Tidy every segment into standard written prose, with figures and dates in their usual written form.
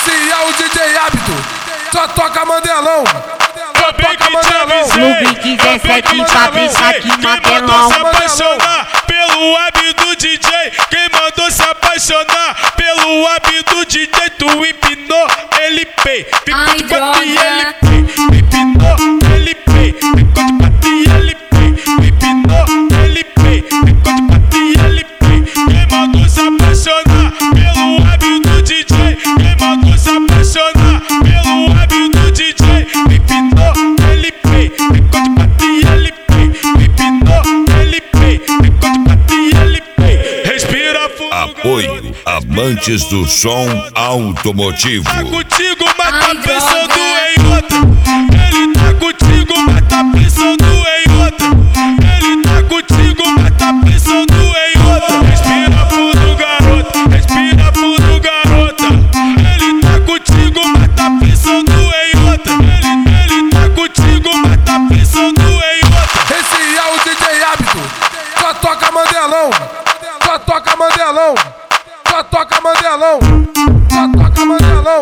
Esse é o DJ Hábito, só toca Mandelão. Só toca Mandelão. Clube 17, Fabrício aqui, Mandelão. Se apaixonar pelo hábito DJ, quem mandou se apaixonar pelo hábito DJ, tu empinou ele pei, ficou de quatro e ele pei, empinou ele pei, ficou de quatro e ele pei, empinou ele pei, ficou de quatro e ele pei. Quem mandou se apaixonar pelo hábito DJ, quem mandou se apaixonar pelo hábito DJ, empinou ele pei, ficou de quatro e ele pei, empinou ele pei, ficou de quatro e ele pei. Respira fundo. Apoio Amantes do Som Automotivo. Tá contigo, mas tá pensando em outra. Ele tá contigo, mas tá pensando em outra. Ele tá contigo, mas tá pensando em outra. Respira fundo, garota. Respira fundo, garota. Ele tá contigo, mas tá pensando em outra. Ele tá contigo, mas tá pensando em outra. Esse é o DJ Hábito, só toca Mandelão. Só toca Mandelão. Só toca Mandelão. Só toca Mandelão.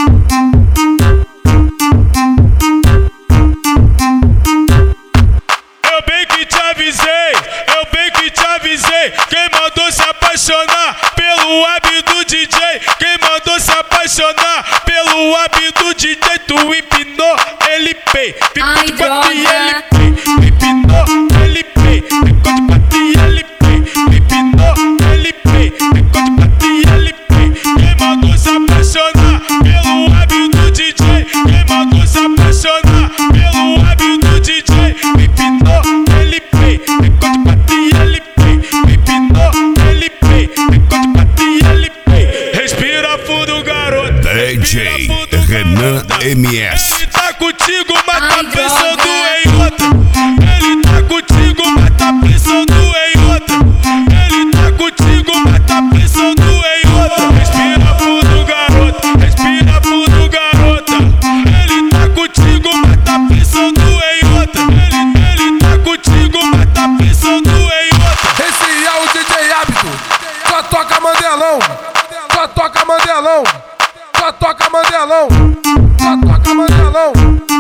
Eu bem que te avisei, eu bem que te avisei. Quem mandou se apaixonar pelo hábito DJ, quem mandou se apaixonar pelo hábito DJ, tu empinou ele pei, ficou de quatro e ele pei, empinou ele pei, ficou de quatro e ele pei, empinou ele pei, ficou de quatro e ele pei. Quem mandou se apaixonar pelo hábito DJ, quem mandou se apaixonar pelo hábito DJ, empinou ele pei, ficou de quatro e ele pei, empinou ele pei, ficou de quatro e ele pei. Respira fundo, garoto. DJ Renan MS. Ele tá contigo, mas tá pensando em outra. Ele tá contigo, mas tá pensando em outra. Ele tá contigo, mas tá pensando em outra. Respira fundo, garota. Respira fundo, garota. Ele tá contigo, mas tá pensando em outra. Ele tá contigo, mas tá pensando em outra. Esse é o DJ Hábito, só toca Mandelão. Só toca Mandelão. Só toca Mandelão. Só toca Mandelão.